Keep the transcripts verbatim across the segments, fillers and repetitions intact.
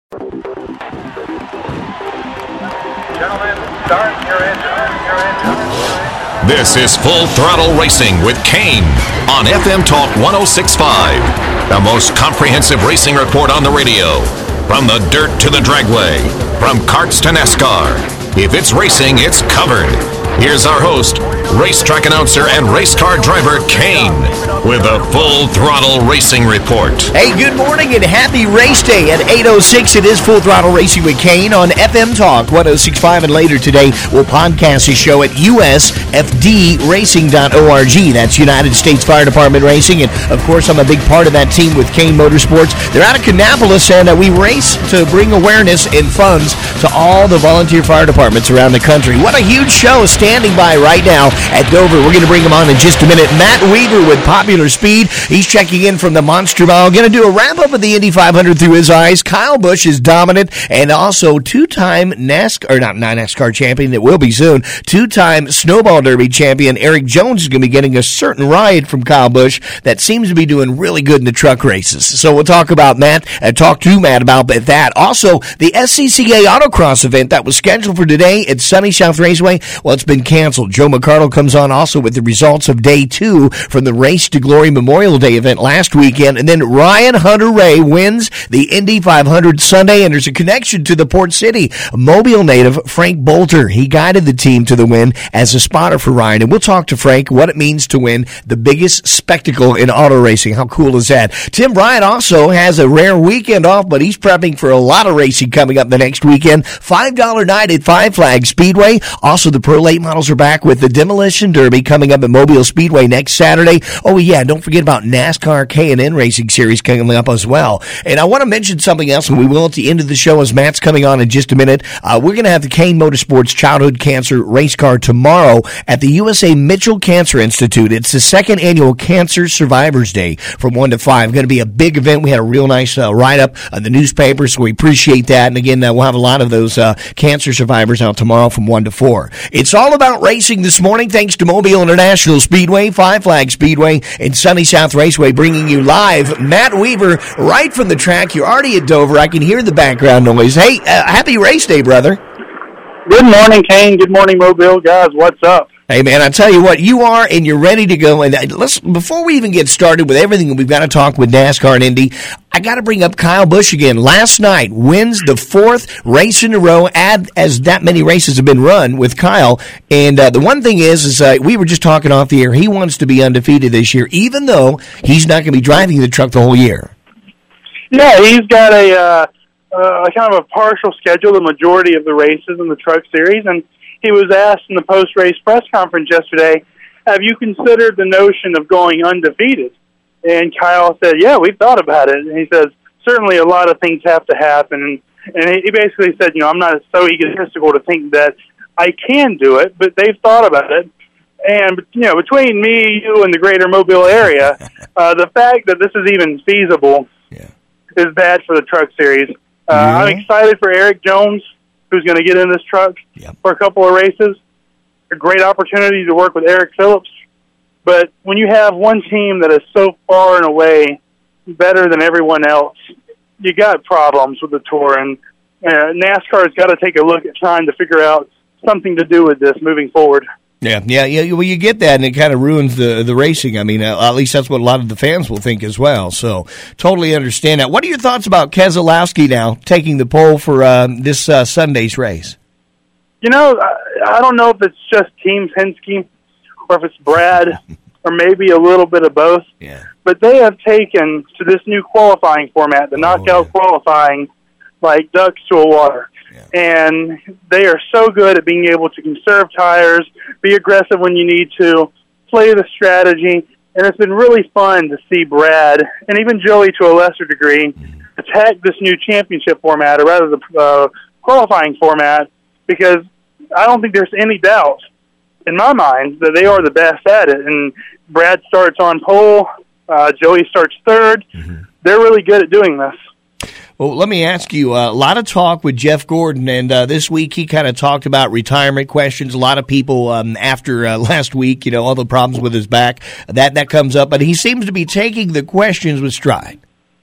Gentlemen, start your engine, your engine. This is Full Throttle Racing with Kane on F M Talk one oh six point five. The most comprehensive racing report on the radio. From the dirt to the dragway, from karts to NASCAR. If it's racing, it's covered. Here's our host, racetrack announcer and race car driver Kane, with a Full Throttle Racing report. Hey, good morning and happy race day at eight oh six. It is Full Throttle Racing with Kane on F M Talk one oh six point five, and later today we'll podcast the show at U S F D racing dot org. That's United States Fire Department Racing, and of course I'm a big part of that team with Kane Motorsports. They're out of Kannapolis, and uh, we race to bring awareness and funds to all the volunteer fire departments around the country. What a huge show standing by right now at Dover. We're going to bring him on in just a minute. Matt Weaver with Popular Speed. He's checking in from the Monster Mile. Going to do a wrap-up of the Indy five hundred through his eyes. Kyle Busch is dominant, and also two-time NASCAR, or not, not NASCAR champion, it will be soon, two-time Snowball Derby champion Eric Jones is going to be getting a certain ride from Kyle Busch that seems to be doing really good in the truck races. So we'll talk about Matt, and talk to Matt about that. Also, the S C C A Autocross event that was scheduled for today at Sunny South Raceway, well, it's been canceled. Joe McArdle comes on also with the results of day two from the Race to Glory Memorial Day event last weekend. And then Ryan Hunter-Reay wins the Indy five hundred Sunday, and there's a connection to the Port City. Mobile native Frank Bolter, he guided the team to the win as a spotter for Ryan. And we'll talk to Frank what it means to win the biggest spectacle in auto racing. How cool is that? Tim Bryant also has a rare weekend off, but he's prepping for a lot of racing coming up the next weekend. five dollar night at Five Flag Speedway. Also, the Pro Late Models are back with the Demolition Derby coming up at Mobile Speedway next Saturday. Oh, yeah, don't forget about NASCAR K and N Racing Series coming up as well. And I want to mention something else, and we will at the end of the show as Matt's coming on in just a minute. Uh, we're going to have the Kane Motorsports Childhood Cancer Race Car tomorrow at the U S A Mitchell Cancer Institute. It's the second annual Cancer Survivors Day from one to five. Going to be a big event. We had a real nice uh, write-up in the newspaper, so we appreciate that. And again, uh, we'll have a lot of those uh, cancer survivors out tomorrow from one to four. It's all about racing this morning, thanks to Mobile International Speedway, Five Flag Speedway, and Sunny South Raceway, bringing you live Matt Weaver right from the track. You're already at Dover. I can hear the background noise. Hey, uh, happy race day, brother. Good morning, Kane. Good morning, Mobile. Guys, what's up? Hey, man, I tell you what, you are, and you're ready to go. And let's before we even get started with everything we've got to talk with NASCAR and Indy, I got to bring up Kyle Busch again. Last night, wins the fourth race in a row, add as that many races have been run with Kyle. And uh, the one thing is, is uh, we were just talking off the air, he wants to be undefeated this year, even though he's not going to be driving the truck the whole year. Yeah, he's got a uh, uh, kind of a partial schedule, the majority of the races in the truck series, and he was asked in the post-race press conference yesterday, have you considered the notion of going undefeated? And Kyle said, yeah, we've thought about it. And he says, certainly a lot of things have to happen. And, and he basically said, you know, I'm not so egotistical to think that I can do it, but they've thought about it. And, you know, between me, you, and the greater Mobile area, uh, the fact that this is even feasible yeah. is bad for the truck series. Uh, yeah. I'm excited for Eric Jones, who's going to get in this truck yep. for a couple of races. A great opportunity to work with Eric Phillips. But when you have one team that is so far and away better than everyone else, you got problems with the Tour. And uh, NASCAR's got to take a look at trying to figure out something to do with this moving forward. Yeah, yeah, yeah. Well, you get that, and it kind of ruins the the racing. I mean, uh, at least that's what a lot of the fans will think as well. So, totally understand that. What are your thoughts about Keselowski now taking the pole for uh, this uh, Sunday's race? You know, I, I don't know if it's just Team Penske or if it's Brad or maybe a little bit of both. Yeah. But they have taken to this new qualifying format, the oh, knockout yeah. qualifying, like ducks to a water. Yeah. And they are so good at being able to conserve tires, be aggressive when you need to, play the strategy, and it's been really fun to see Brad, and even Joey to a lesser degree, mm-hmm. attack this new championship format, or rather the uh, qualifying format, because I don't think there's any doubt in my mind that they are the best at it. And Brad starts on pole, uh, Joey starts third. Mm-hmm. They're really good at doing this. Well, let me ask you, uh, a lot of talk with Jeff Gordon, and uh, this week he kind of talked about retirement questions. A lot of people, um, after uh, last week, you know, all the problems with his back, that, that comes up, but he seems to be taking the questions with stride.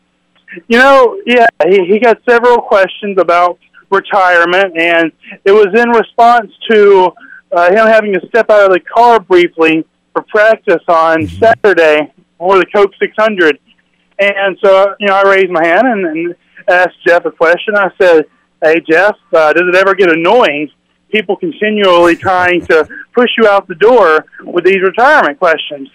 You know, yeah, he, he got several questions about retirement, and it was in response to uh, him having to step out of the car briefly for practice on Saturday for the Coke six hundred. And so, you know, I raised my hand and, and asked Jeff a question. I said, hey, Jeff, uh, does it ever get annoying, people continually trying to push you out the door with these retirement questions?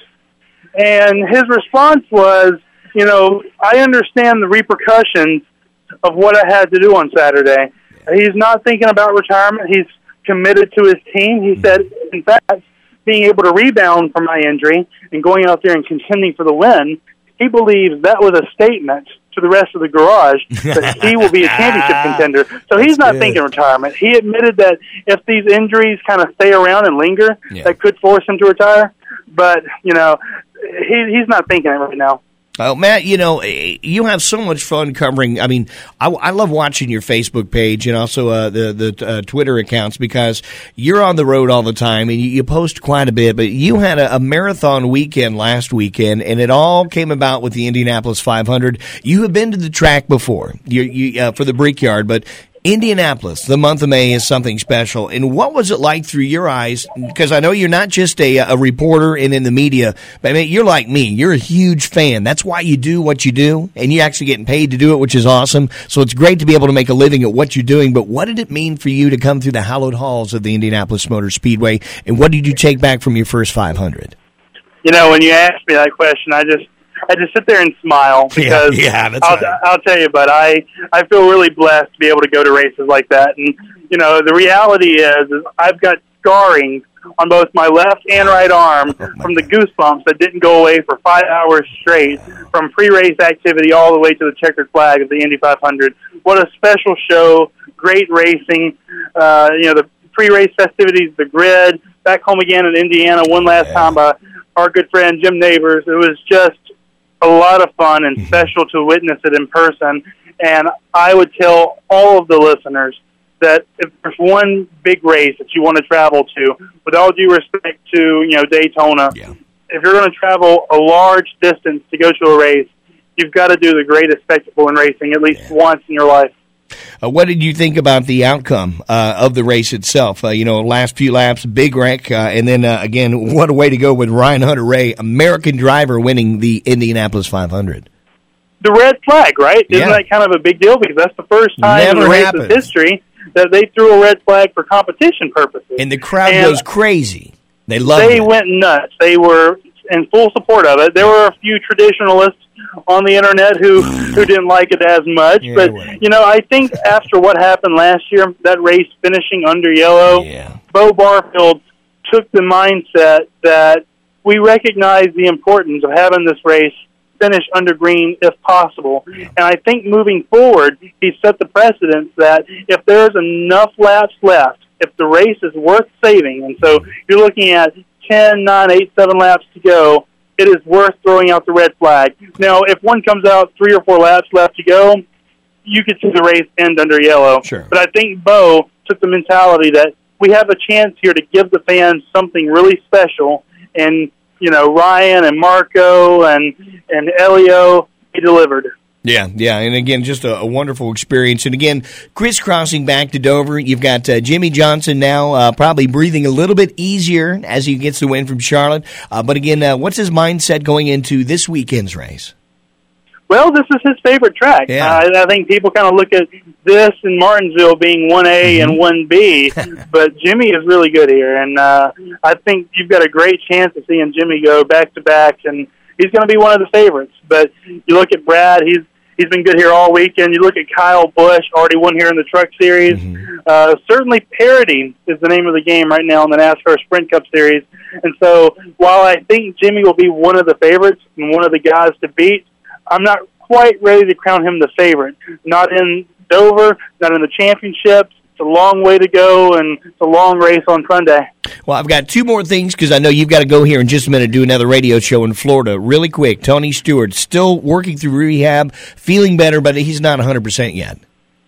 And his response was, you know, I understand the repercussions of what I had to do on Saturday. He's not thinking about retirement. He's committed to his team. He said, in fact, being able to rebound from my injury and going out there and contending for the win, he believes that was a statement to the rest of the garage that he will be a championship contender. So he's not good. thinking retirement. He admitted that if these injuries kind of stay around and linger, Yeah. that could force him to retire. But, you know, he, he's not thinking it right now. Oh, Matt, you know, you have so much fun covering. I mean, I, I love watching your Facebook page and also uh, the the uh, Twitter accounts because you're on the road all the time and you, you post quite a bit. But you had a, a marathon weekend last weekend, and it all came about with the Indianapolis five hundred. You have been to the track before you, you, uh, for the Brickyard, but Indianapolis, the month of May, is something special. And what was it like through your eyes? Because I know you're not just a, a reporter and in the media, but I mean, you're like me. You're a huge fan. That's why you do what you do, and you're actually getting paid to do it, which is awesome. So it's great to be able to make a living at what you're doing. But what did it mean for you to come through the hallowed halls of the Indianapolis Motor Speedway, and what did you take back from your first five hundred? You know, when you asked me that question, I just I just sit there and smile because yeah, yeah, that's I'll, right. I'll tell you, but I, I feel really blessed to be able to go to races like that. And, you know, the reality is, is I've got scarring on both my left and right arm oh from the goosebumps that didn't go away for five hours straight from pre-race activity all the way to the checkered flag of the Indy five hundred. What a special show, great racing, uh, you know, the pre-race festivities, the grid, back home again in Indiana one last yeah. time by our good friend Jim Neighbors. It was just a lot of fun and special to witness it in person. And I would tell all of the listeners that if there's one big race that you want to travel to, with all due respect to, you know, Daytona, Yeah. if you're going to travel a large distance to go to a race, you've got to do the greatest spectacle in racing at least Yeah. once in your life. Uh, what did you think about the outcome uh, of the race itself? Uh, you know, last few laps, big wreck, uh, and then uh, again, what a way to go with Ryan Hunter-Reay, American driver, winning the Indianapolis five hundred. The red flag, right? Isn't Yeah. that kind of a big deal? Because that's the first time Never in the race's happens. history that they threw a red flag for competition purposes. And the crowd And goes crazy. They love They it. went nuts. They were in full support of it. There were a few traditionalists on the internet who, who didn't like it as much. Yeah, but, well. you know, I think after what happened last year, that race finishing under yellow, Yeah. Bo Barfield took the mindset that we recognize the importance of having this race finish under green if possible. And I think moving forward, he set the precedence that if there's enough laps left, if the race is worth saving, and so you're looking at ten, nine, eight, seven laps to go, it is worth throwing out the red flag. Now, if one comes out three or four laps left to go, you could see the race end under yellow. Sure. But I think Bo took the mentality that we have a chance here to give the fans something really special, and you know, Ryan and Marco and and Elio, he delivered. Yeah, yeah, and again, just a, a wonderful experience. And again, crisscrossing back to Dover, you've got uh, Jimmy Johnson now uh, probably breathing a little bit easier as he gets the win from Charlotte. Uh, but again, uh, what's his mindset going into this weekend's race? Well, this is his favorite track. Yeah. Uh, I think people kind of look at this and Martinsville being one A Mm-hmm. and one B, but Jimmy is really good here, and uh, I think you've got a great chance of seeing Jimmy go back-to-back, and he's going to be one of the favorites. But you look at Brad, he's He's been good here all weekend. You look at Kyle Busch, already won here in the Truck Series. Mm-hmm. Uh, certainly parity is the name of the game right now in the NASCAR Sprint Cup Series. And so while I think Jimmy will be one of the favorites and one of the guys to beat, I'm not quite ready to crown him the favorite. Not in Dover, not in the championships. It's a long way to go, and it's a long race on Sunday. Well, I've got two more things because I know you've got to go here in just a minute, do another radio show in Florida. Really quick, Tony Stewart, still working through rehab, feeling better, but he's not one hundred percent yet.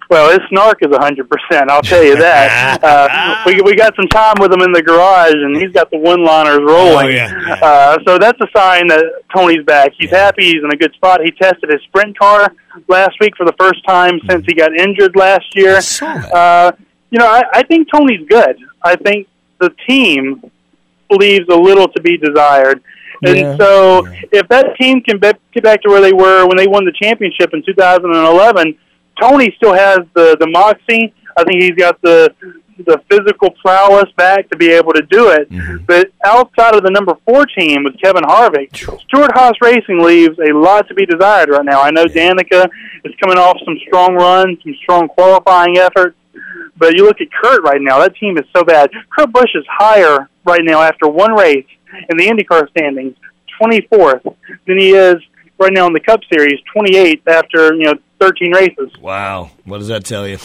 Well, his snark is one hundred percent, I'll tell you that. uh, we we got some time with him in the garage, and he's got the one-liners rolling. Oh, yeah. Yeah. Uh, so that's a sign that Tony's back. He's Yeah. happy. He's in a good spot. He tested his sprint car last week for the first time since he got injured last year. I saw that. Uh, you know, I, I think Tony's good. I think the team leaves a little to be desired. And Yeah. so Yeah. if that team can be, get back to where they were when they won the championship in two thousand eleven, Tony still has the, the moxie. I think he's got the the physical prowess back to be able to do it. Mm-hmm. But outside of the number four team with Kevin Harvick, Stewart Haas Racing leaves a lot to be desired right now. I know Danica is coming off some strong runs, some strong qualifying efforts. But you look at Kurt right now, that team is so bad. Kurt Busch is higher right now after one race in the IndyCar standings, twenty-fourth, than he is right now in the Cup Series, twenty-eighth after, you know, thirteen races. Wow. What does that tell you?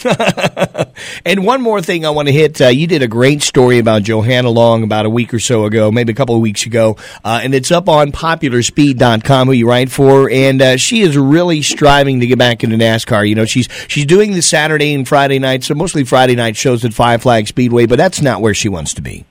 And one more thing I want to hit. Uh, you did a great story about Johanna Long about a week or so ago, maybe a couple of weeks ago, uh, and it's up on popular speed dot com, who you write for, and uh, she is really striving to get back into NASCAR. You know, she's she's doing the Saturday and Friday nights, so mostly Friday night shows at Five Flag Speedway, but that's not where she wants to be.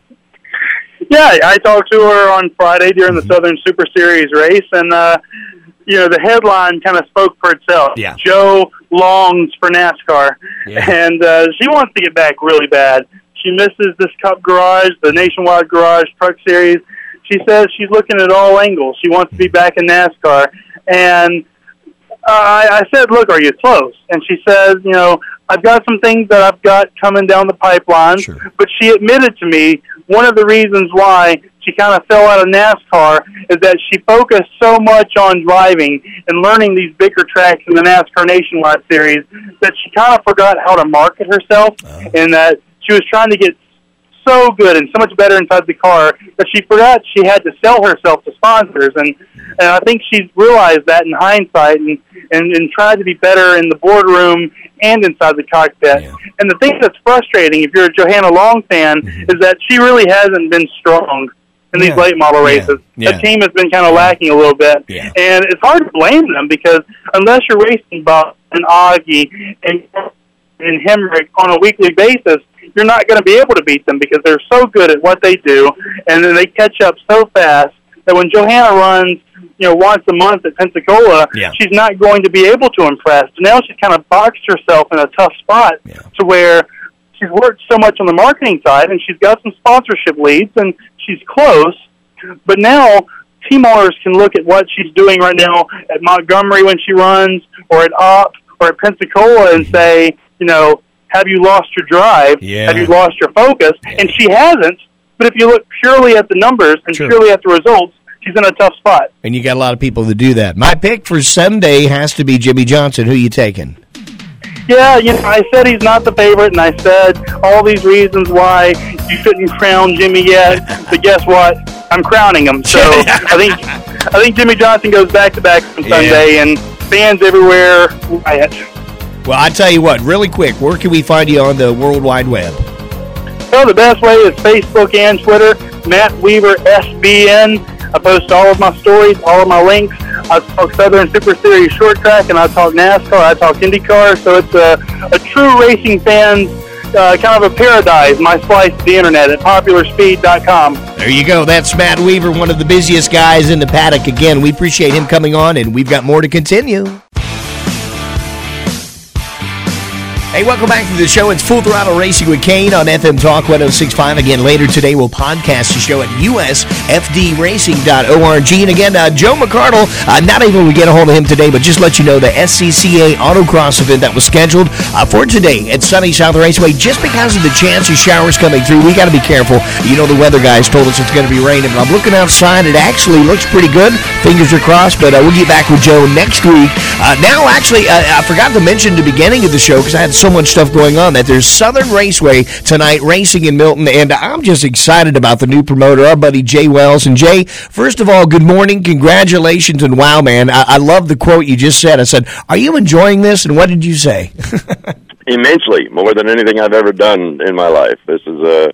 Yeah, I talked to her on Friday during the Southern Super Series race, and, uh, you know, the headline kind of spoke for itself. Yeah. Joe longs for NASCAR, Yeah. and uh, she wants to get back really bad. She misses this Cup Garage, the Nationwide Garage Truck Series. She says she's looking at all angles. She wants to be back in NASCAR, and uh, I, I said, look, are you close? And she says, you know, I've got some things that I've got coming down the pipeline, Sure. but she admitted to me one of the reasons why she kind of fell out of NASCAR is that she focused so much on driving and learning these bigger tracks in the NASCAR Nationwide Series that she kind of forgot how to market herself, Uh-huh. and that she was trying to get so good and so much better inside the car that she forgot she had to sell herself to sponsors. And, and I think she's realized that in hindsight and, and, and tried to be better in the boardroom and inside the cockpit. Yeah. And the thing that's frustrating, if you're a Johanna Long fan, Mm-hmm. is that she really hasn't been strong in these Yeah. late model races. Yeah. The team has been kind of lacking a little bit. Yeah. And it's hard to blame them because unless you're racing Bob and Augie and, and Hemrick on a weekly basis, you're not going to be able to beat them because they're so good at what they do, and then they catch up so fast that when Johanna runs, you know, once a month at Pensacola, Yeah. she's not going to be able to impress. Now she's kind of boxed herself in a tough spot Yeah. to where she's worked so much on the marketing side, and she's got some sponsorship leads, and she's close. But now team owners can look at what she's doing right now at Montgomery when she runs, or at Opp, or at Pensacola, and say, you know, have you lost your drive? Yeah. Have you lost your focus? Yeah. And she hasn't. But if you look purely at the numbers and Sure. purely at the results, she's in a tough spot. And you got a lot of people that do that. My pick for Sunday has to be Jimmy Johnson. Who you taking? Yeah, you know, I said he's not the favorite, and I said all these reasons why you shouldn't crown Jimmy yet. But guess what? I'm crowning him. So I think I think Jimmy Johnson goes back to back on Sunday, and fans everywhere riot. Well, I tell you what, really quick, where can we find you on the World Wide Web? So the best way is Facebook and Twitter, Matt Weaver S B N. I post all of my stories, all of my links. I talk Southern Super Series short track, and I talk NASCAR, I talk IndyCar. So it's a, a true racing fan's uh, kind of a paradise, my slice of the internet at popular speed dot com. There you go. That's Matt Weaver, one of the busiest guys in the paddock. Again, we appreciate him coming on, and we've got more to continue. Hey, welcome back to the show. It's Full Throttle Racing with Kane on F M Talk one oh six point five. Again, later today, we'll podcast the show at U S F D racing dot org. And again, uh, Joe McArdle, uh, not able to get a hold of him today, but just let you know the S C C A Autocross event that was scheduled uh, for today at Sunny South Raceway, just because of the chance of showers coming through, we got to be careful. You know, the weather guys told us it's going to be raining, but I'm looking outside. It actually looks pretty good. Fingers are crossed, but uh, we'll get back with Joe next week. Uh, now, actually, uh, I forgot to mention at the beginning of the show, because I had so much stuff going on, that there's Southern Raceway tonight racing in Milton, and I'm just excited about the new promoter, our buddy Jay Wells. And Jay, first of all, good morning, congratulations, and wow, man, I, I love the quote you just said. I said, are you enjoying this? And what did you say? Immensely, more than anything I've ever done in my life. This is a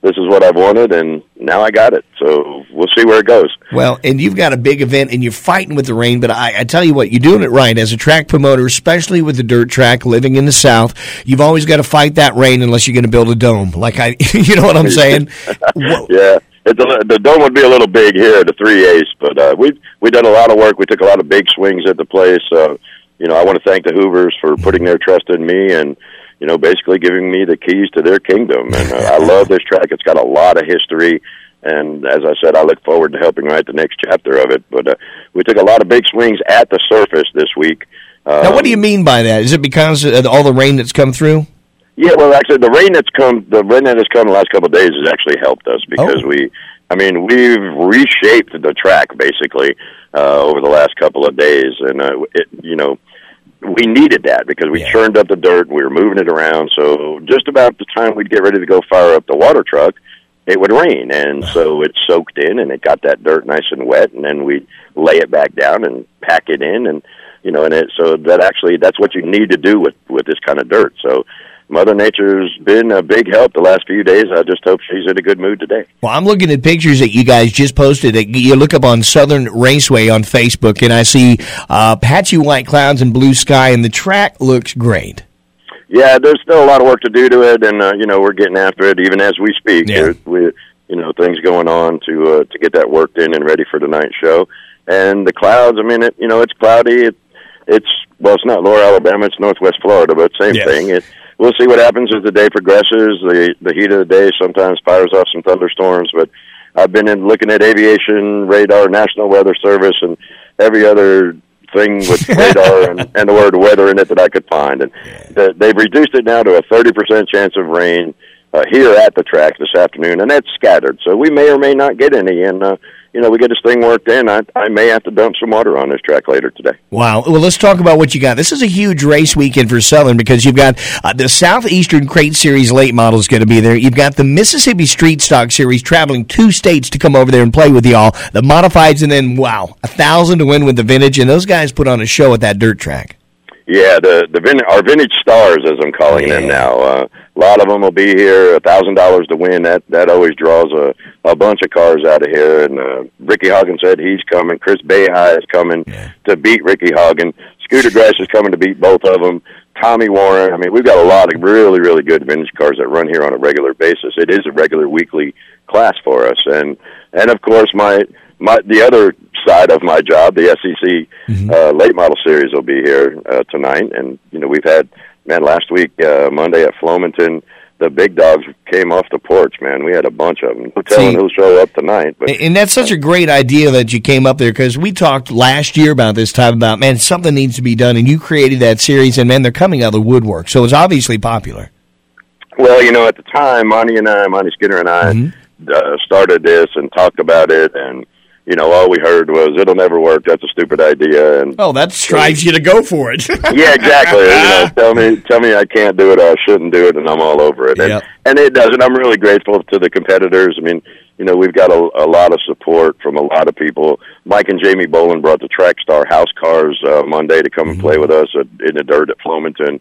this is what I've wanted, and now I got it. So we'll see where it goes. Well, and you've got a big event, and you're fighting with the rain, but I, I tell you what, you're doing it right. As a track promoter, especially with the dirt track, living in the South, you've always got to fight that rain unless you're going to build a dome. Like I, you know what I'm saying? Yeah. It's a, the dome would be a little big here at the three eighths, but uh, we've, we've done a lot of work. We took a lot of big swings at the place. Uh, you know, I want to thank the Hoovers for putting their trust in me and, you know, basically giving me the keys to their kingdom. And uh, I love this track. It's got a lot of history. And as I said, I look forward to helping write the next chapter of it. But uh, we took a lot of big swings at the surface this week. Um, now, what do you mean by that? Is it because of all the rain that's come through? Yeah, well, actually, the rain that's come, the rain that has come the last couple of days has actually helped us because oh. we, I mean, we've reshaped the track basically uh, over the last couple of days, and uh, it, you know, we needed that because we yeah. churned up the dirt, we were moving it around. So just about the time we'd get ready to go fire up the water truck, it would rain, and so it soaked in, and it got that dirt nice and wet, and then we'd lay it back down and pack it in, and you know, and it so that actually that's what you need to do with with this kind of dirt. So Mother Nature's been a big help the last few days. I just hope she's in a good mood today. Well, I'm looking at pictures that you guys just posted. You look up on Southern Raceway on Facebook, and I see uh, patchy white clouds and blue sky, and the track looks great. Yeah, there's still a lot of work to do to it, and uh, you know, we're getting after it even as we speak. Yeah. There, we, you know, things going on to uh, to get that worked in and ready for tonight's show. And the clouds, I mean, it, you know, it's cloudy. It, it's well, it's not Lower Alabama, it's Northwest Florida, but same yes. thing. It, We'll see what happens as the day progresses. The the heat of the day sometimes fires off some thunderstorms, but I've been in looking at aviation, radar, National Weather Service, and every other thing with radar and, and the word weather in it that I could find. And the, they've reduced it now to a thirty percent chance of rain uh, here at the track this afternoon, and that's scattered. So we may or may not get any, and uh, you know, we get this thing worked in, I, I may have to dump some water on this track later today. Wow. Well, let's talk about what you got. This is a huge race weekend for Southern because you've got uh, the Southeastern Crate Series late model is going to be there. You've got the Mississippi Street Stock Series traveling two states to come over there and play with y'all. The modifieds, and then, wow, a thousand to win with the vintage, and those guys put on a show at that dirt track. Yeah, the the vin- our vintage stars, as I'm calling yeah. them now. Uh, a lot of them will be here. A thousand dollars to win. That that always draws a, a bunch of cars out of here. And uh, Ricky Hogan said he's coming. Chris Bayhigh is coming yeah. to beat Ricky Hogan. Scooter Grass is coming to beat both of them. Tommy Warren. I mean, we've got a lot of really really good vintage cars that run here on a regular basis. It is a regular weekly class for us. And and of course my my the other side of my job, the S E C mm-hmm. uh, late model series will be here uh, tonight, and you know we've had man last week uh, Monday at Flomaton, the big dogs came off the porch. Man, we had a bunch of them. No telling who'll show up tonight. But and that's such a great idea that you came up there because we talked last year about this time about man something needs to be done, and you created that series, and man they're coming out of the woodwork, so it's obviously popular. Well, you know at the time, Monty and I, Monty Skinner and I mm-hmm. uh, started this and talked about it, and you know, all we heard was, it'll never work, that's a stupid idea. And oh, that strives so, you to go for it. Yeah, exactly. You know, tell me tell me I can't do it or I shouldn't do it, and I'm all over it. Yep. And, and it does, and I'm really grateful to the competitors. I mean, you know, we've got a, a lot of support from a lot of people. Mike and Jamie Boland brought the Track Star house cars uh, Monday to come mm-hmm. and play with us at, in the dirt at Flomaton.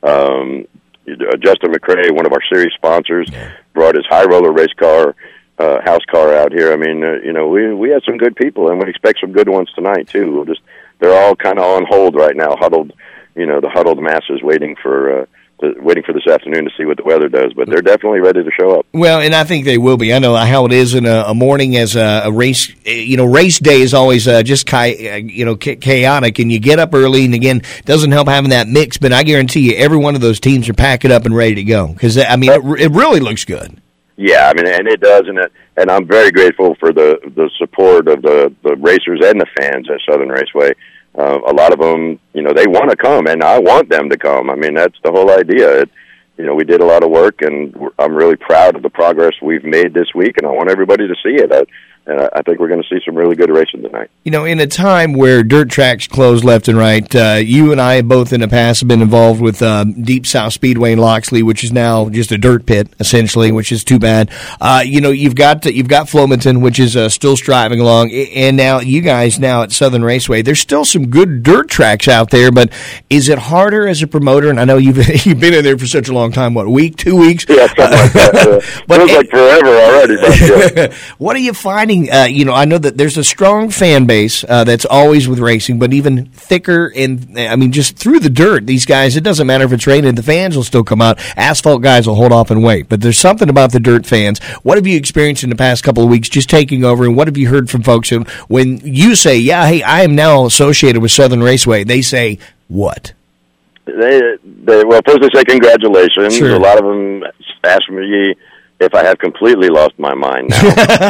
Um, Justin McCrae, one of our series sponsors, yeah. brought his high roller race car Uh, house car out here. I mean, uh, you know, we we had some good people, and we expect some good ones tonight too. We'll just they're all kind of on hold right now, huddled. You know, the huddled masses waiting for uh, to, waiting for this afternoon to see what the weather does. But they're definitely ready to show up. Well, and I think they will be. I know how it is in a, a morning as a, a race. You know, race day is always uh, just chi- you know cha- chaotic, and you get up early, and again, it doesn't help having that mix. But I guarantee you, every one of those teams are packing up and ready to go because I mean, it, it really looks good. Yeah, I mean, and it does, and it, and I'm very grateful for the the support of the the racers and the fans at Southern Raceway. Uh, a lot of them, you know, they want to come, and I want them to come. I mean, that's the whole idea. It, you know, we did a lot of work, and I'm really proud of the progress we've made this week, and I want everybody to see it. I, and I, I think we're going to see some really good racing tonight. You know, in a time where dirt tracks close left and right, uh, you and I both in the past have been involved with uh, Deep South Speedway in Loxley, which is now just a dirt pit, essentially, which is too bad. Uh, you know, you've got you've got Flomaton, which is uh, still striving along, and now you guys now at Southern Raceway. There's still some good dirt tracks out there, but is it harder as a promoter? And I know you've you've been in there for such a long time. What, a week, two weeks? Yeah, something like that. Uh, but feels it, like forever already. But, yeah. What are you finding? Uh, you know, I know that there's a strong fan base uh, that's always with racing, but even thicker. And I mean, just through the dirt, these guys. It doesn't matter if it's raining; the fans will still come out. Asphalt guys will hold off and wait. But there's something about the dirt fans. What have you experienced in the past couple of weeks, just taking over? And what have you heard from folks who, when you say, "Yeah, hey, I am now associated with Southern Raceway," they say, "What?" They, they, well, first they say congratulations. Sure. A lot of them ask me if I have completely lost my mind now.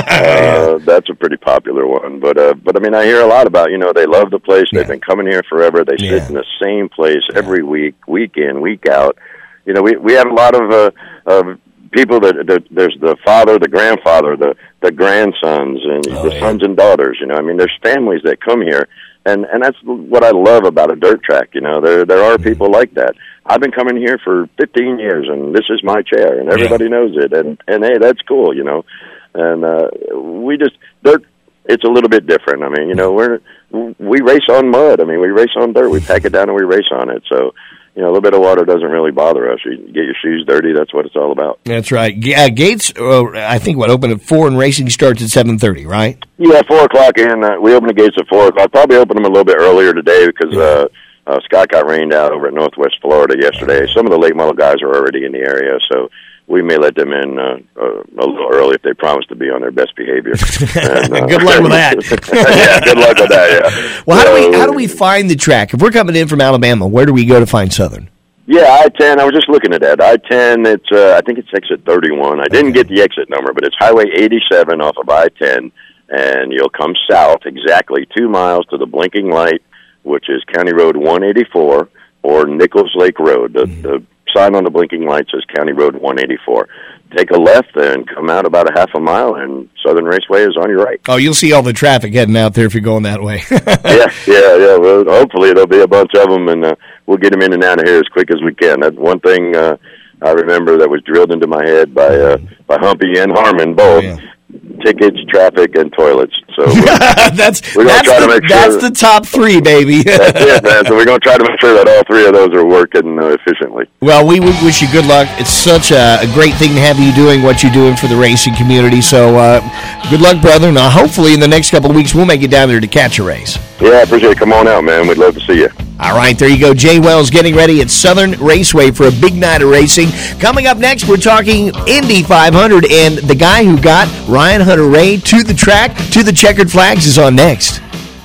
uh, that's a pretty popular one. But, uh, but I mean, I hear a lot about, you know, they love the place. Yeah. They've been coming here forever. They Yeah. sit in the same place every week, week in, week out. You know, we, we have a lot of, uh, of people that, that there's the father, the grandfather, the, the grandsons, and Oh, the yeah. sons and daughters. You know, I mean, there's families that come here. And and that's what I love about a dirt track. You know, there there are people like that. I've been coming here for fifteen years, and this is my chair, and everybody knows it. And and hey, that's cool, you know. And uh, we just dirt. It's a little bit different. I mean, you know, we're we race on mud. I mean, we race on dirt. We pack it down and we race on it. So, you know, a little bit of water doesn't really bother us. You get your shoes dirty. That's what it's all about. That's right. Uh, gates, uh, I think, what, open at four and racing starts at seven thirty, right? Yeah, four o'clock in. Uh, we open the gates at four o'clock. Probably open them a little bit earlier today because uh, uh, Scott got rained out over at Northwest Florida yesterday. Some of the late model guys are already in the area, so we may let them in uh, uh, a little early if they promise to be on their best behavior. And, uh, Good luck with that. yeah, good luck with that, yeah. Well, how do we So, how do we find the track? If we're coming in from Alabama, where do we go to find Southern? Yeah, I ten. I was just looking at that. I ten. It's uh, I think it's exit thirty-one. I didn't get the exit number, but it's Highway eighty-seven off of I ten, and you'll come south exactly two miles to the blinking light, which is County Road one eighty-four or Nichols Lake Road. The, mm-hmm. the sign on the blinking light says County Road one eighty-four. Take a left and come out about a half a mile, and Southern Raceway is on your right. Oh, you'll see all the traffic heading out there if you're going that way. yeah, yeah, yeah. Well, hopefully there'll be a bunch of them, and uh, we'll get them in and out of here as quick as we can. That's one thing uh, I remember that was drilled into my head by uh, by Humpy and Harmon both. Oh, yeah. Tickets, traffic, and toilets. So we're, that's we're gonna that's, try the, to make that's sure the top three, baby. that's it, man. So we're going to try to make sure that all three of those are working uh, efficiently. Well, we would wish you good luck. It's such a, a great thing to have you doing what you're doing for the racing community. So uh, good luck, brother. Now, hopefully in the next couple of weeks, we'll make it down there to catch a race. Yeah, I appreciate it. Come on out, man. We'd love to see you. All right, there you go. Jay Wells getting ready at Southern Raceway for a big night of racing. Coming up next, we're talking Indy five hundred, and the guy who got Ryan Hunter-Reay to the track, to the checkered flags, is on next.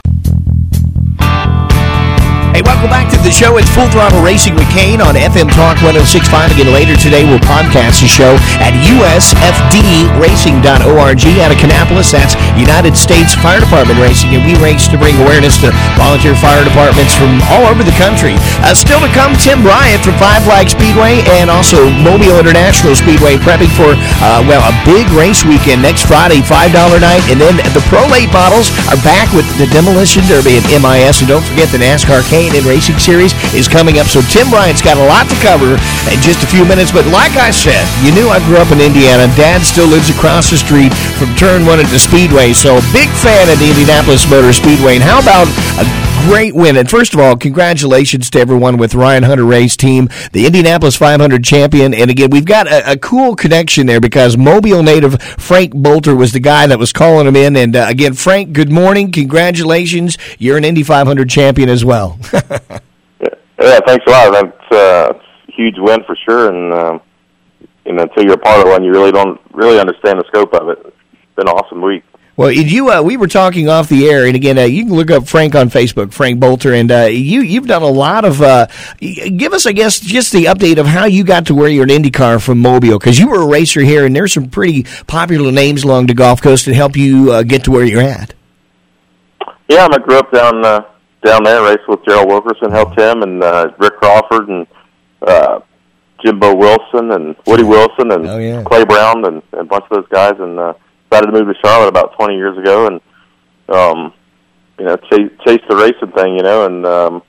Hey, welcome back to the show. It's Full Throttle Racing with Kane on F M Talk one oh six point five. Again, later today, we'll podcast the show at U S F D racing dot org out of Kannapolis. That's United States Fire Department Racing, and we race to bring awareness to volunteer fire departments from all over the country. Uh, still to come, Tim Bryant from Five Flag Speedway and also Mobile International Speedway prepping for, uh, well, a big race weekend next Friday, five dollar night. And then the Pro Late Models are back with the Demolition Derby at M I S. And don't forget the NASCAR Kane and Racing Series is coming up. So Tim Bryant's got a lot to cover in just a few minutes. But like I said, you knew I grew up in Indiana. Dad still lives across the street from Turn one at the Speedway. So big fan of the Indianapolis Motor Speedway. And how about a great win? And first of all, congratulations to everyone with Ryan Hunter-Reay's team, the Indianapolis five hundred champion. And again, we've got a, a cool connection there because Mobile native Frank Bolter was the guy that was calling him in. And uh, again, Frank, good morning. Congratulations. You're an Indy five hundred champion as well. Yeah, thanks a lot. That's uh, a huge win for sure. And um, you know, until you're a part of one, you really don't really understand the scope of it. It's been an awesome week. Well, you uh, we were talking off the air, and again, uh, you can look up Frank on Facebook, Frank Bolter, and uh, you you've done a lot of. Uh, give us, I guess, just the update of how you got to where you're an IndyCar from Mobile, because you were a racer here, and there's some pretty popular names along the Gulf Coast that help you uh, get to where you're at. Yeah, I grew up down uh, down there, raced with Gerald Wilkerson, helped him, and uh, Rick Crawford, and uh, Jimbo Wilson, and Woody Wilson, and oh, yeah. Clay Brown, and, and a bunch of those guys, and uh, decided to move to Charlotte about twenty years ago, and um, you know, chase, chase the racing thing, you know, and um,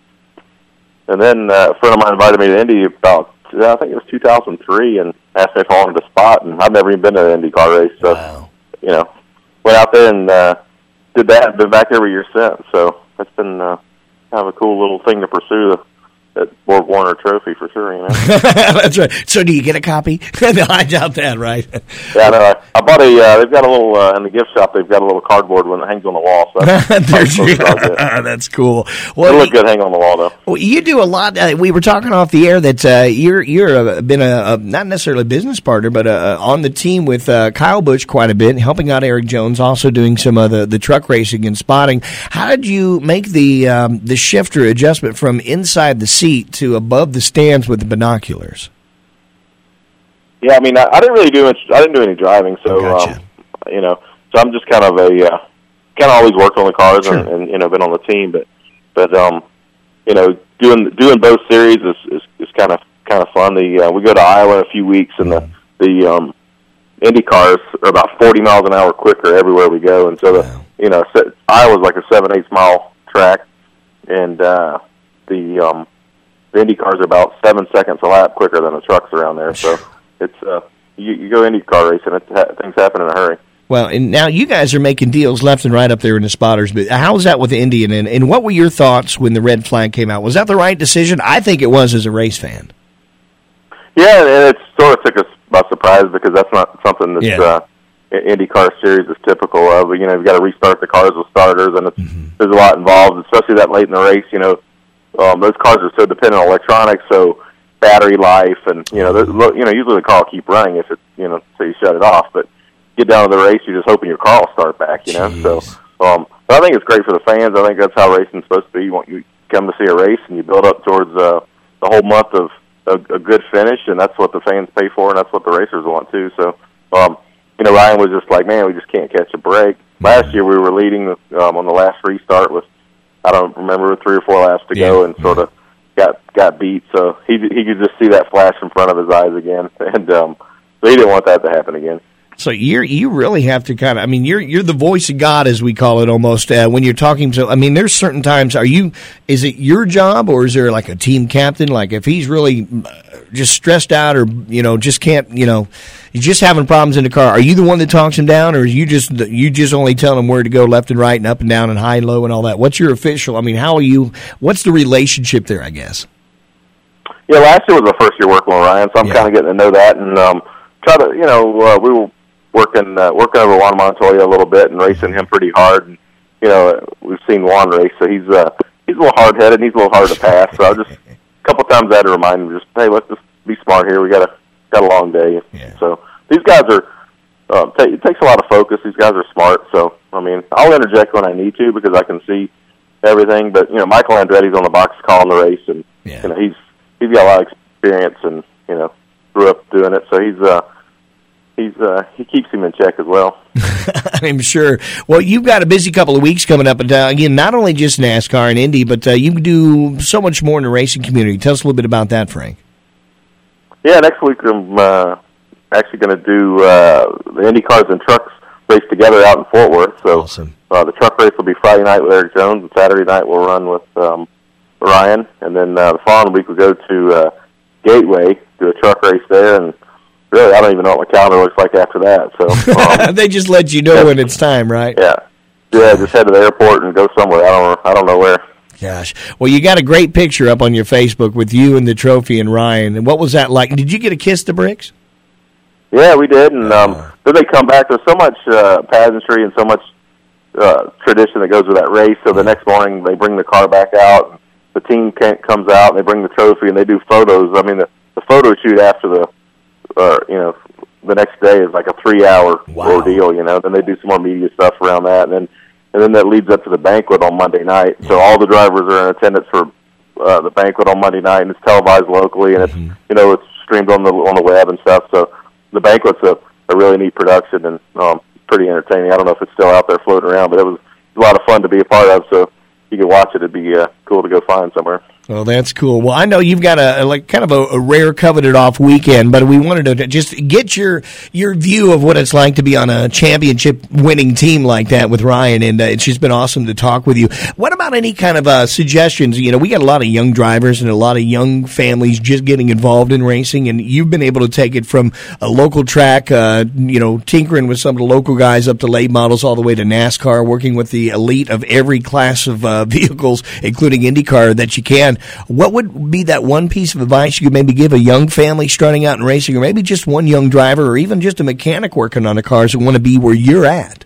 and then uh, a friend of mine invited me to Indy about, I think it was two thousand three, and asked me if I wanted to spot, and I've never even been to an Indy car race, so Wow. you know, went out there and uh, did that. Been back every year since, so that's been uh, kind of a cool little thing to pursue. That Borg Warner Trophy for sure, you know. That's right. So, do you get a copy? No, I doubt that, right? Yeah, no, I, I bought a. Uh, they've got a little uh, in the gift shop. They've got a little cardboard one that hangs on the wall. So There's your, that's cool. Well, it look good hang on the wall though. Well, you do a lot. Uh, we were talking off the air that uh, you're you're a, been a, a not necessarily a business partner, but uh, on the team with uh, Kyle Busch quite a bit, helping out Eric Jones, also doing some of the, the truck racing and spotting. How did you make the um, the shift or adjustment from inside the seat to above the stands with the binoculars? Yeah, I mean, I, I didn't really do much. I didn't do any driving, so Gotcha. um, you know, so I'm just kind of a uh, kind of always worked on the cars Sure. and, and you know been on the team, but but um, you know, doing doing both series is is, is kind of kind of fun. The uh, we go to Iowa in a few weeks, and the the um, Indy cars are about forty miles an hour quicker everywhere we go, and so the Wow. you know se- Iowa's like a seven eight mile track, and uh, the um, the Indy cars are about seven seconds a lap quicker than the trucks around there. So it's uh, you, you go Indy car racing, it, ha- things happen in a hurry. Well, and now you guys are making deals left and right up there in the spotters. But how was that with the Indian? And, and what were your thoughts when the red flag came out? Was that the right decision? I think it was as a race fan. Yeah, and it sort of took us by surprise because that's not something that Yeah. uh, IndyCar series is typical of. You know, you've got to restart the cars with starters, and it's, Mm-hmm. there's a lot involved, especially that late in the race. You know, um, those cars are so dependent on electronics, so battery life, and you know, there's, you know, usually the car will keep running if it, you know, so you shut it off. But get down to the race, you're just hoping your car will start back. You know, Jeez. so um, but I think it's great for the fans. I think that's how racing's supposed to be. You want you come to see a race, and you build up towards uh, the whole month of a, a good finish, and that's what the fans pay for, and that's what the racers want too. So, um, you know, Ryan was just like, man, we just can't catch a break. Last year we were leading um, on the last restart with, I don't remember, three or four laps to Yeah. go, and sort of got got beat. So he he could just see that flash in front of his eyes again, and um, so he didn't want that to happen again. So you're you really have to kind of, I mean, you're you're the voice of God, as we call it, almost uh, when you're talking. So I mean, there's certain times. Are you? Is it your job, or is there like a team captain? Like if he's really just stressed out, or you know, just can't, you know, he's just having problems in the car. Are you the one that talks him down, or you just you just only tell him where to go, left and right, and up and down, and high and low, and all that? What's your official? I mean, how are you? What's the relationship there? I guess. Yeah, last year was the first year working with Ryan, so I'm Yeah. kind of getting to know that and um, try to, you know, uh, we were working uh, working over Juan Montoya a little bit and racing him pretty hard. And you know, we've seen Juan race, so he's uh, he's a little hard headed and he's a little hard to pass. So I just a couple times I had to remind him, just hey, let's just be smart here. We got a got a long day. Yeah. So these guys are. Um, t- it takes a lot of focus. These guys are smart. So I mean, I'll interject when I need to because I can see everything. But you know, Michael Andretti's on the box calling the race, and Yeah. you know he's he's got a lot of experience and you know grew up doing it. So he's uh he's uh he keeps him in check as well. I'm sure. Well, you've got a busy couple of weeks coming up, and uh, again, not only just NASCAR and Indy, but uh, you do so much more in the racing community. Tell us a little bit about that, Frank. Yeah, next week I'm uh, actually going to do uh, the Indy cars and trucks race together out in Fort Worth. So Awesome. uh, the truck race will be Friday night with Eric Jones, and Saturday night we'll run with um, Ryan, and then uh, the following week we'll go to uh, Gateway, do a truck race there, and really I don't even know what my calendar looks like after that. So um, They just let you know yeah. when it's time, right? yeah, yeah, just head to the airport and go somewhere. I don't I don't know where. Gosh. Well, you got a great picture up on your Facebook with you and the trophy and Ryan. And what was that like? Did you get to kiss the bricks? Yeah, we did, and um, then they come back. There's so much uh, pageantry and so much uh, tradition that goes with that race. So the next morning, they bring the car back out. The team can comes out, and they bring the trophy, and they do photos. I mean, the, the photo shoot after the, uh, you know, the next day is like a three-hour Wow. ordeal. You know, then they do some more media stuff around that, and then and then that leads up to the banquet on Monday night. So all the drivers are in attendance for uh, the banquet on Monday night, and it's televised locally, and it's Mhm. you know it's streamed on the on the web and stuff. So the banquet's a, a really neat production and um, pretty entertaining. I don't know if it's still out there floating around, but it was a lot of fun to be a part of. So if you can watch it, it'd be uh, cool to go find somewhere. Oh, that's cool. Well, I know you've got a like kind of a, a rare, coveted off weekend, but we wanted to just get your your view of what it's like to be on a championship winning team like that with Ryan, and uh, it's just been awesome to talk with you. What about any kind of uh, suggestions? You know, we got a lot of young drivers and a lot of young families just getting involved in racing, and you've been able to take it from a local track, uh, you know, tinkering with some of the local guys up to late models all the way to NASCAR, working with the elite of every class of uh, vehicles, including IndyCar, that you can. What would be that one piece of advice you could maybe give a young family starting out in racing, or maybe just one young driver, or even just a mechanic working on the cars that want to be where you're at?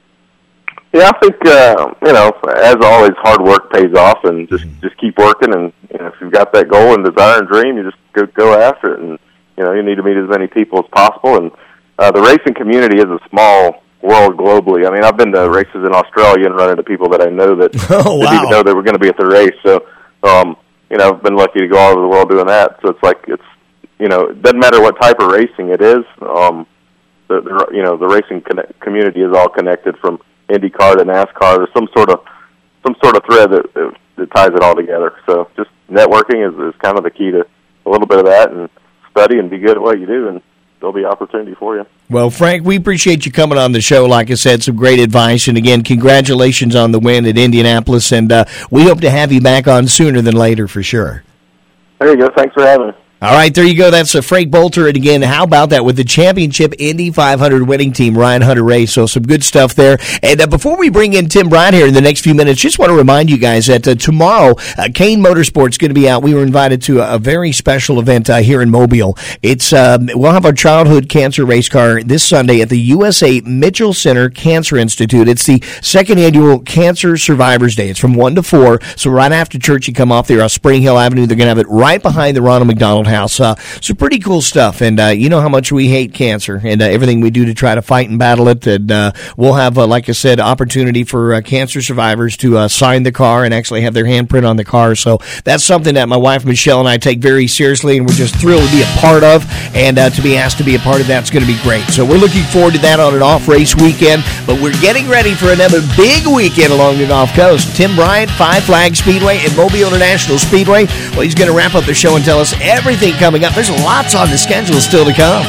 Yeah, I think, uh, you know, as always, hard work pays off, and just, mm-hmm. just keep working, and you know, if you've got that goal and desire and dream, you just go, go after it, and you know, you need to meet as many people as possible, and uh, the racing community is a small world globally. I mean, I've been to races in Australia and run into people that I know that oh, wow. didn't even know they were going to be at the race, so Um, you know, I've been lucky to go all over the world doing that. So it's like, it's, you know, it doesn't matter what type of racing it is. Um, the, the you know, the racing connect, community is all connected from IndyCar to NASCAR. There's some sort of, some sort of thread that, that, that ties it all together. So just networking is, is kind of the key to a little bit of that, and study and be good at what you do, and there'll be opportunity for you. Well, Frank, we appreciate you coming on the show. Like I said, some great advice. And again, congratulations on the win at Indianapolis. And uh, we hope to have you back on sooner than later for sure. There you go. Thanks for having me. All right, there you go. That's uh, Frank Bolter. And again, how about that with the championship Indy five hundred winning team, Ryan Hunter-Reay. So some good stuff there. And uh, before we bring in Tim Bryant here in the next few minutes, just want to remind you guys that uh, tomorrow, uh, Kane Motorsports is going to be out. We were invited to a, a very special event uh, here in Mobile. It's um, we'll have our childhood cancer race car this Sunday at the U S A Mitchell Center Cancer Institute. It's the second annual Cancer Survivors Day. It's from one to four. So right after church, you come off there on Spring Hill Avenue. They're going to have it right behind the Ronald McDonald House. Uh, so pretty cool stuff, and uh, you know how much we hate cancer and uh, everything we do to try to fight and battle it. And uh, we'll have, uh, like I said, opportunity for uh, cancer survivors to uh, sign the car and actually have their handprint on the car. So that's something that my wife Michelle and I take very seriously, and we're just thrilled to be a part of. And uh, to be asked to be a part of that's going to be great. So we're looking forward to that on an off-race weekend. But we're getting ready for another big weekend along the Gulf Coast. Tim Bryant, Five Flag Speedway, and Mobile International Speedway. Well, he's going to wrap up the show and tell us everything coming up. There's lots on the schedule still to come.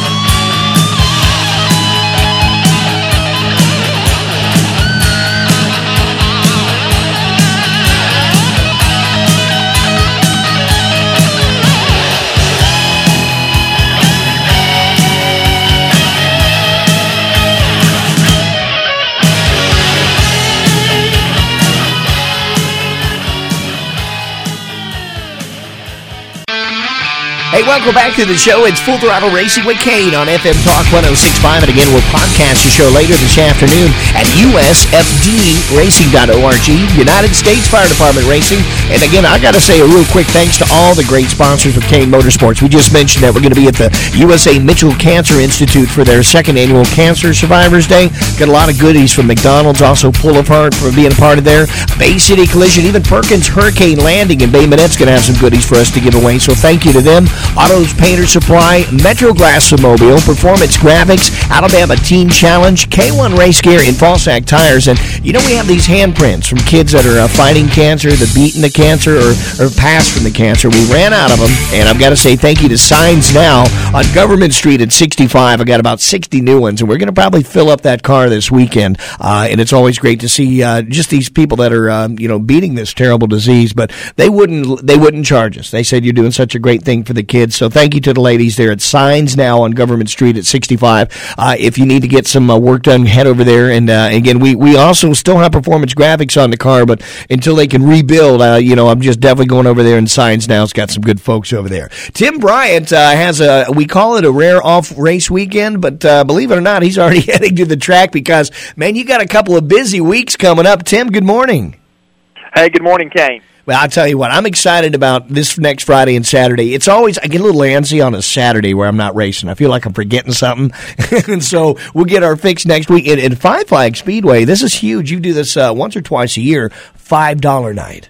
Hey, welcome back to the show. It's Full Throttle Racing with Kane on F M Talk one oh six point five. And again, we'll podcast the show later this afternoon at U S F D racing dot org, United States Fire Department Racing. And again, I got to say a real quick thanks to all the great sponsors of Kane Motorsports. We just mentioned that we're going to be at the U S A Mitchell Cancer Institute for their second annual Cancer Survivors Day. Got a lot of goodies from McDonald's, also Pull-Apart for being a part of there. Bay City Collision, even Perkins Hurricane Landing in Bay Minette's going to have some goodies for us to give away. So thank you to them. Autos Painter Supply, Metro Glass of Mobile, Performance Graphics, Alabama Teen Challenge, K one Race Gear, and Falsac Tires. And you know, we have these handprints from kids that are uh, fighting cancer, that beaten the cancer, or, or passed from the cancer. We ran out of them, and I've got to say thank you to Signs Now on Government Street at sixty-five. I got about sixty new ones, and we're going to probably fill up that car this weekend. Uh, and it's always great to see uh, just these people that are, uh, you know, beating this terrible disease. But they wouldn't, they wouldn't charge us. They said you're doing such a great thing for the kids. So thank you to the ladies there at Signs Now on Government Street at sixty-five. Uh, if you need to get some uh, work done, head over there. And uh, again, we, we also still have Performance Graphics on the car, but until they can rebuild, uh, you know, I'm just definitely going over there. And Signs Now has got some good folks over there. Tim Bryant uh, has a, we call it a rare off-race weekend, but uh, believe it or not, he's already heading to the track because, man, you got a couple of busy weeks coming up. Tim, good morning. Hey, good morning, Kane. Well, I'll tell you what, I'm excited about this next Friday and Saturday. It's always, I get a little antsy on a Saturday where I'm not racing. I feel like I'm forgetting something. And so we'll get our fix next week. And, and Five Flag Speedway, this is huge. You do this uh, once or twice a year, five dollar night.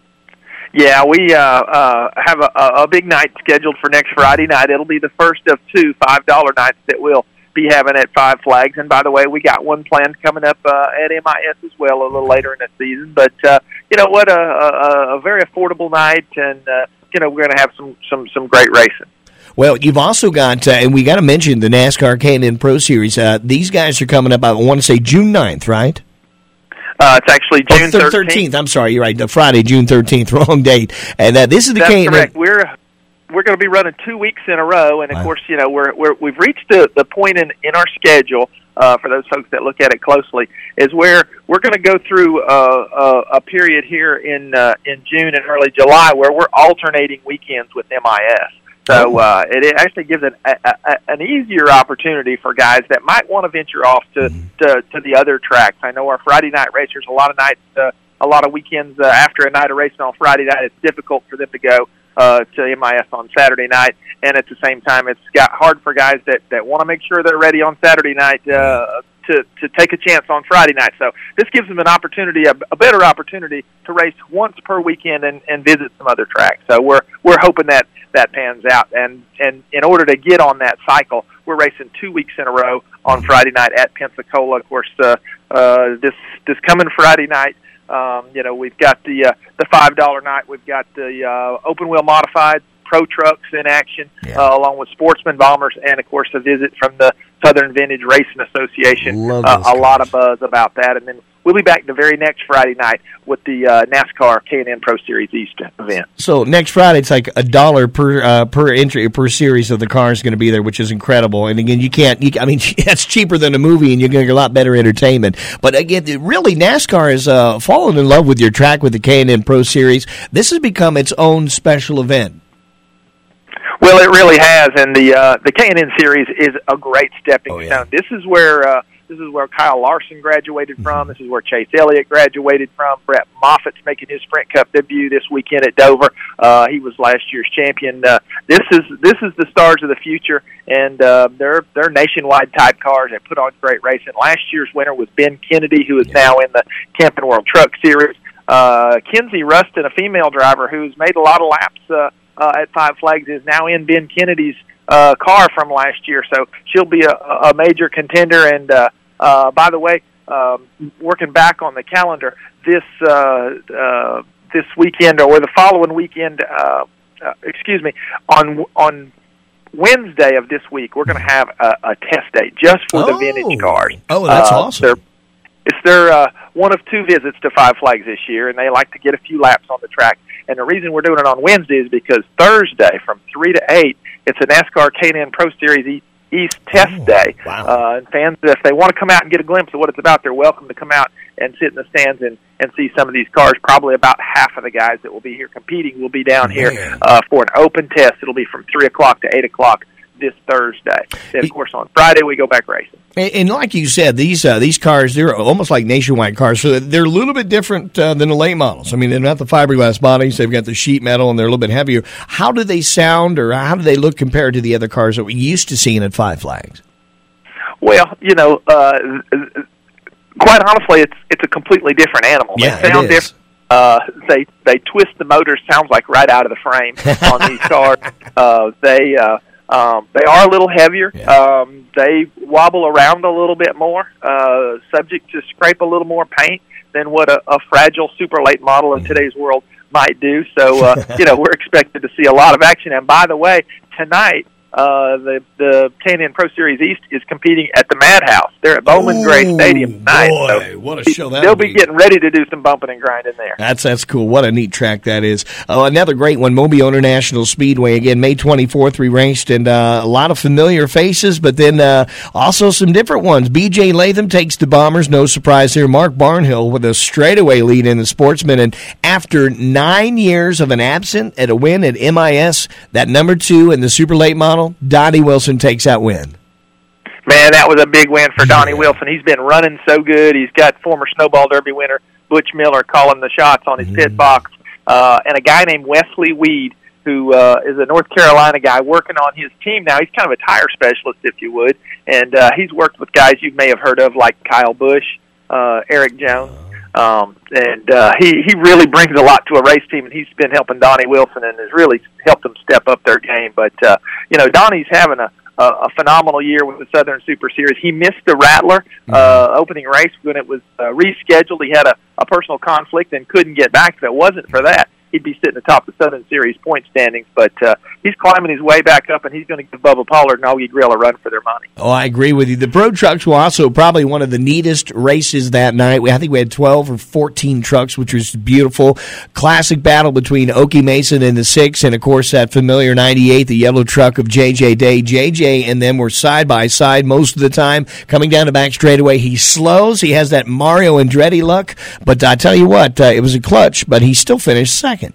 Yeah, we uh, uh, have a, a big night scheduled for next Friday night. It'll be the first of two five dollar nights that we'll be having at Five Flags. And by the way, we got one planned coming up uh, at M I S as well a little later in the season. But uh, you know what, a, a, a very affordable night, and uh, you know we're going to have some some some great racing. Well, you've also got, uh, and we got to mention the NASCAR K and N Pro Series. Uh, these guys are coming up, I want to say June ninth, right? Uh, it's actually June oh, thirteenth. I'm sorry, you're right. The Friday, June thirteenth, wrong date. And uh, this is the That's K and N. Correct. We're we're going to be running two weeks in a row, and of Wow. course, you know, we're we're we've reached the the point in in our schedule. Uh, for those folks that look at it closely, is where we're going to go through uh, a, a period here in uh, in June and early July where we're alternating weekends with M I S. So uh, it, it actually gives an a, a, an easier opportunity for guys that might want to venture off to, to to the other tracks. I know our Friday night racers, a lot of nights, uh, a lot of weekends uh, after a night of racing on Friday night, it's difficult for them to go uh, to M I S on Saturday night. And at the same time, it's got hard for guys that, that want to make sure they're ready on Saturday night uh, to, to take a chance on Friday night. So this gives them an opportunity, a, a better opportunity to race once per weekend and, and visit some other tracks. So we're we're hoping that that pans out. And, and in order to get on that cycle, we're racing two weeks in a row on Friday night at Pensacola. Of course, uh, uh, this this coming Friday night, um, you know, we've got the uh, the five dollar night. We've got the uh, open wheel modified pro trucks in action, Yeah. uh, along with sportsman bombers, and of course a visit from the Southern Vintage Racing Association. Love Uh, those a lot guys. of buzz about that, and then we'll be back the very next Friday night with the uh, NASCAR K and N Pro Series East event. So next Friday, it's like a dollar per uh, per entry per series of the cars going to be there, which is incredible. And again, you can't. You, I mean, that's cheaper than a movie, and you're going to get a lot better entertainment. But again, it really, NASCAR has uh, fallen in love with your track with the K and N Pro Series. This has become its own special event. Well, it really has, and the uh, the K and N Series is a great stepping Oh, yeah. stone. This is where uh, this is where Kyle Larson graduated from. This is where Chase Elliott graduated from. Brett Moffitt's making his Sprint Cup debut this weekend at Dover. Uh, he was last year's champion. Uh, this is this is the stars of the future, and uh, they're they're nationwide type cars. They put on great racing. Last year's winner was Ben Kennedy, who is now in the Camping World Truck Series. Uh, Kenzie Rustin, a female driver who's made a lot of laps uh, uh, at Five Flags, is now in Ben Kennedy's uh, car from last year. So she'll be a, a major contender. And uh, uh, by the way, um, working back on the calendar, this uh, uh, this weekend or the following weekend, uh, uh, excuse me, on on Wednesday of this week, we're going to have a, a test day just for the Oh. vintage cars. Oh, that's Uh, awesome. they're- It's their uh, one of two visits to Five Flags this year, and they like to get a few laps on the track. And the reason we're doing it on Wednesday is because Thursday from three to eight, it's a NASCAR K and N Pro Series E- East Test Oh, Day. wow. Uh, and fans, if they want to come out and get a glimpse of what it's about, they're welcome to come out and sit in the stands and, and see some of these cars. Probably about half of the guys that will be here competing will be down here Man. uh, for an open test. It'll be from three o'clock to eight o'clock this Thursday. Then, of course, on Friday, we go back racing. And, and like you said, these uh, these cars, they're almost like nationwide cars, so they're a little bit different uh, than the late models. I mean, they're not the fiberglass bodies. They've got the sheet metal, and they're a little bit heavier. How do they sound, or how do they look compared to the other cars that we're used to seeing at Five Flags? Well, you know, uh, quite honestly, it's it's a completely different animal. Yeah, they sound it is. different. Uh, they they twist the motors, sounds like right out of the frame on these cars. Uh, they uh, um, they are a little heavier. Yeah. Um, they wobble around a little bit more, uh, subject to scrape a little more paint than what a, a fragile super late model in today's world might do. So, uh, you know, we're expected to see a lot of action. And by the way, tonight, uh, the the K and N Pro Series East is competing at the Madhouse. They're at Bowman Gray Stadium tonight. Boy, so what a show that'll they'll be be. getting ready to do some bumping and grinding there. That's that's cool. What a neat track that is. Uh, another great one, Mobile International Speedway. Again, May twenty-fourth, we raced, and uh, a lot of familiar faces, but then uh, also some different ones. B J Latham takes the Bombers, no surprise here. Mark Barnhill with a straightaway lead in the Sportsman, and after nine years of an absent at a win at M I S, that number two in the super late model, Donnie Wilson takes that win. Man, that was a big win for Donnie Yeah. Wilson. He's been running so good. He's got former Snowball Derby winner Butch Miller calling the shots on his Mm-hmm. pit box, uh, and a guy named Wesley Weed, who uh, is a North Carolina guy working on his team now. He's kind of a tire specialist, if you would, and uh, he's worked with guys you may have heard of like Kyle Busch, uh, Eric Jones, um, and uh, he, he really brings a lot to a race team, and he's been helping Donnie Wilson and has really helped them step up their game. But, uh, you know, Donnie's having a, uh, a phenomenal year with the Southern Super Series. He missed the Rattler uh, opening race when it was uh, rescheduled. He had a, a personal conflict and couldn't get back. If it wasn't for that, he'd be sitting atop the Southern Series point standings. But uh, he's climbing his way back up, and he's going to give Bubba Pollard and Augie Grill a run for their money. Oh, I agree with you. The Pro Trucks were also probably one of the neatest races that night. We, I think we had twelve or fourteen trucks, which was beautiful. Classic battle between Okie Mason and the six, and, of course, that familiar ninety-eight, the yellow truck of J J Day. J J and them were side by side most of the time. Coming down the back straightaway, he slows. He has that Mario Andretti luck. But I tell you what, uh, it was a clutch, but he still finished second.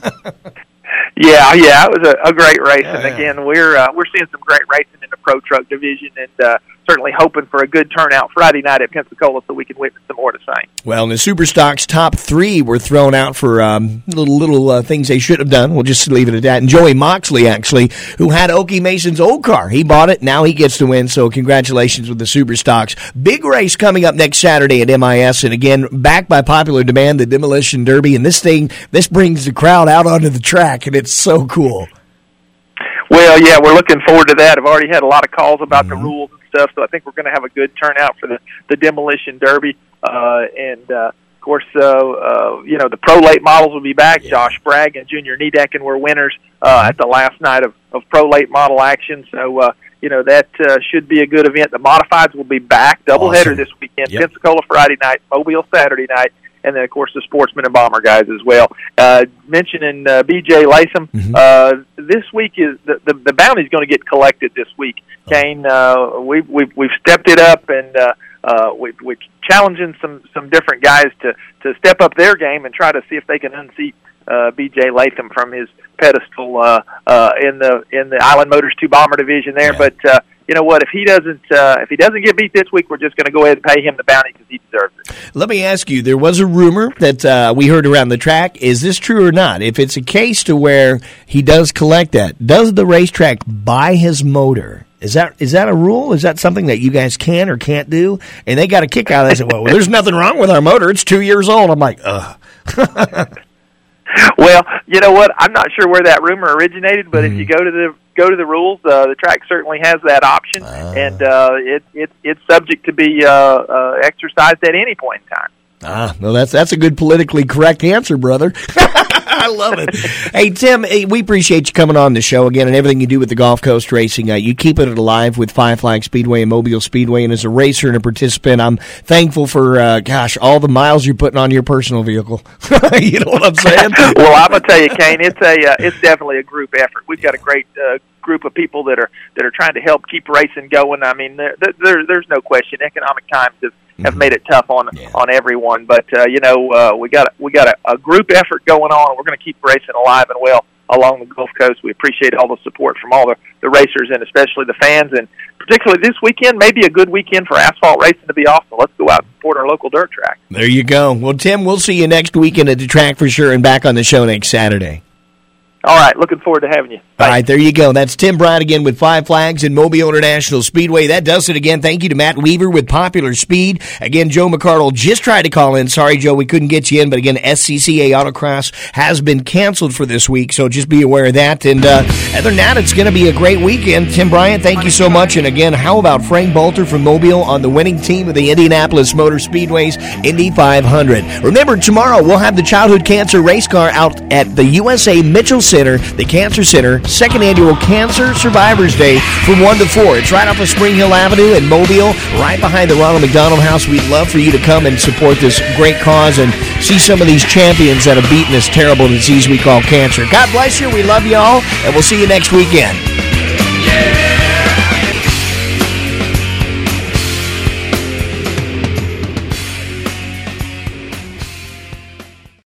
Yeah, yeah, it was a, a great race, yeah, and yeah. again, we're uh, we're seeing some great racing in the Pro Truck division, and uh, certainly hoping for a good turnout Friday night at Pensacola so we can witness some more of the same. Well, in the Superstocks, top three were thrown out for um, little little uh, things they should have done. We'll just leave it at that. And Joey Moxley, actually, who had Okie Mason's old car, he bought it. Now he gets to win. So congratulations with the Superstocks. Big race coming up next Saturday at M I S, and again, backed by popular demand, the Demolition Derby. And this thing, this brings the crowd out onto the track, and it's so cool. Well, yeah, we're looking forward to that. I've already had a lot of calls about mm-hmm. the rules and stuff, so I think we're going to have a good turnout for the, the Demolition Derby. Uh, and, uh, of course, uh, uh, you know, the Pro Late models will be back. Yeah. Josh Bragg and Junior Niedecken were winners uh, at the last night of, of Pro Late model action. So, uh, you know, that uh, should be a good event. The Modifieds will be back. Doubleheader awesome. This weekend. Yep. Pensacola Friday night, Mobile Saturday night. And then, of course, the Sportsman and Bomber guys as well. Uh, mentioning uh, B J Latham, mm-hmm. uh, this week is the, the, the bounty's going to get collected this week. Kane, uh, we've, we've, we've stepped it up, and uh, uh, we, we're challenging some, some different guys to, to step up their game and try to see if they can unseat uh, B J Latham from his pedestal uh, uh, in the in the Island Motors two Bomber division there. Yeah. But uh, you know what? If he doesn't, uh, if he doesn't get beat this week, we're just going to go ahead and pay him the bounty because he deserves it. Let me ask you: there was a rumor that uh, we heard around the track. Is this true or not? If it's a case to where he does collect that, does the racetrack buy his motor? Is that is that a rule? Is that something that you guys can or can't do? And they got a kick out of it. They said, "Well, there's nothing wrong with our motor. It's two years old." I'm like, ugh. Well, you know what? I'm not sure where that rumor originated, but mm-hmm. if you go to the go to the rules, uh, the track certainly has that option, uh, and uh, it, it it's subject to be uh, uh, exercised at any point in time. Ah, no, that's that's a good politically correct answer, brother. I love it. Hey, Tim, hey, we appreciate you coming on the show again and everything you do with the Gulf Coast Racing. Uh, you keep it alive with Five Flag Speedway and Mobile Speedway, and as a racer and a participant, I'm thankful for, uh, gosh, all the miles you're putting on your personal vehicle. You know what I'm saying? Well, I'm going to tell you, Kane, it's a uh, it's definitely a group effort. We've got a great uh, group of people that are that are trying to help keep racing going. I mean, there, there there's no question. Economic times have have made it tough on yeah. on everyone, but uh, you know uh, we got we got a, a group effort going on. We're going to keep racing alive and well along the Gulf Coast. We appreciate all the support from all the, the racers and especially the fans, and particularly this weekend, maybe a good weekend for asphalt racing to be off. So let's go out and support our local dirt track. There you go. Well, Tim, we'll see you next weekend at the track for sure, and back on the show next Saturday. All right, looking forward to having you. Bye. All right, there you go. That's Tim Bryant again with Five Flags and Mobile International Speedway. That does it again. Thank you to Matt Weaver with Popular Speed. Again, Joe McCardle just tried to call in. Sorry, Joe, we couldn't get you in. But again, S C C A Autocross has been canceled for this week, so just be aware of that. And uh, other than that, it's going to be a great weekend. Tim Bryant, thank you so much. And again, how about Frank Bolter from Mobile on the winning team of the Indianapolis Motor Speedway's Indy five hundred. Remember, tomorrow we'll have the Childhood Cancer Race Car out at the U S A Mitchell Center, the Cancer Center, second annual Cancer Survivors Day from one to four. It's right off of Spring Hill Avenue in Mobile, right behind the Ronald McDonald House. We'd love for you to come and support this great cause and see some of these champions that have beaten this terrible disease we call cancer. God bless you. We love you all, and we'll see you next weekend. Yeah.